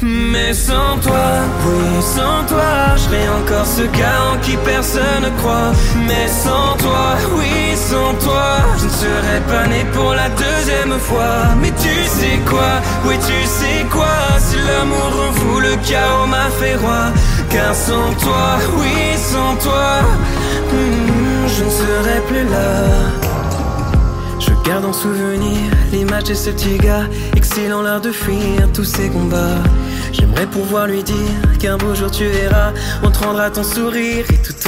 Mais sans toi, oui, sans toi, je serais encore ce gars en qui personne ne croit. Mais sans toi, oui, sans toi, je ne serais pas né pour la deuxième fois. Mais tu sais quoi, oui, tu sais quoi, si l'amour en vous, le chaos m'a fait roi. Car sans toi, oui, sans toi, je ne serais plus là. Je garde en souvenir l'image de ce petit gars, excilant l'art de fuir tous ses combats. J'aimerais pouvoir lui dire qu'un beau jour tu verras, on te rendra ton sourire et tout